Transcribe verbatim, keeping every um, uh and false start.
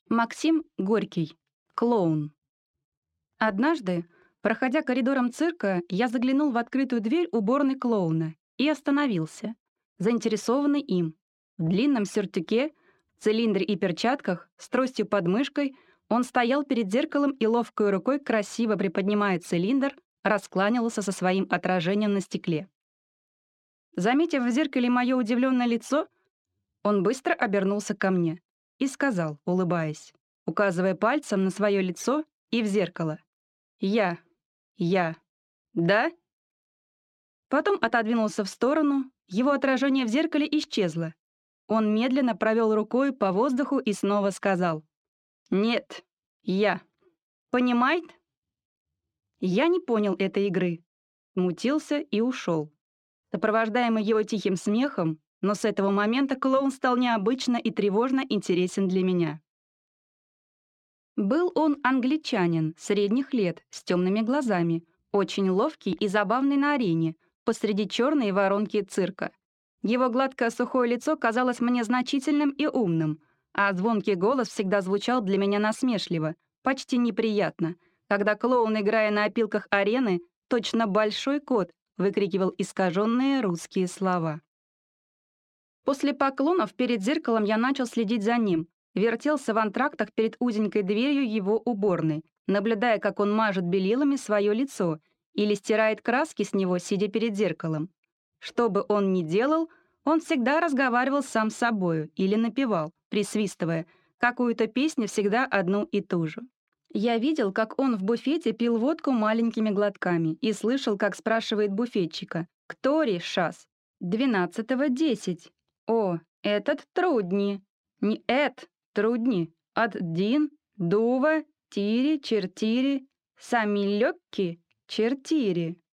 Максим Горький. Клоун. Однажды, проходя коридором цирка, я заглянул в открытую дверь уборной клоуна и остановился, заинтересованный им. В длинном сюртуке, цилиндре и перчатках, с тростью под мышкой, он стоял перед зеркалом и ловкой рукой, красиво приподнимая цилиндр, раскланялся со своим отражением на стекле. Заметив в зеркале мое удивленное лицо, он быстро обернулся ко мне и сказал, улыбаясь, указывая пальцем на свое лицо и в зеркало: «Я, я, да?» Потом отодвинулся в сторону, его отражение в зеркале исчезло. Он медленно провел рукой по воздуху и снова сказал: «Нет, я. Понимает?» Я не понял этой игры, смутился и ушел, сопровождаемый его тихим смехом, но с этого момента клоун стал необычно и тревожно интересен для меня. Был он англичанин, средних лет, с темными глазами, очень ловкий и забавный на арене, посреди черной воронки цирка. Его гладкое сухое лицо казалось мне значительным и умным, а звонкий голос всегда звучал для меня насмешливо, почти неприятно, когда клоун, играя на опилках арены, точно большой кот, выкрикивал искаженные русские слова. После поклонов перед зеркалом я начал следить за ним, вертелся в антрактах перед узенькой дверью его уборной, наблюдая, как он мажет белилами свое лицо или стирает краски с него, сидя перед зеркалом. Что бы он ни делал, он всегда разговаривал сам с собою или напевал, присвистывая, какую-то песню всегда одну и ту же. Я видел, как он в буфете пил водку маленькими глотками и слышал, как спрашивает буфетчика: «Кто шас?» «Двенадцатого десять». «О, этот трудни». «Не эт, трудни. Один, дува, тири, чертири, самі легкі, чертири».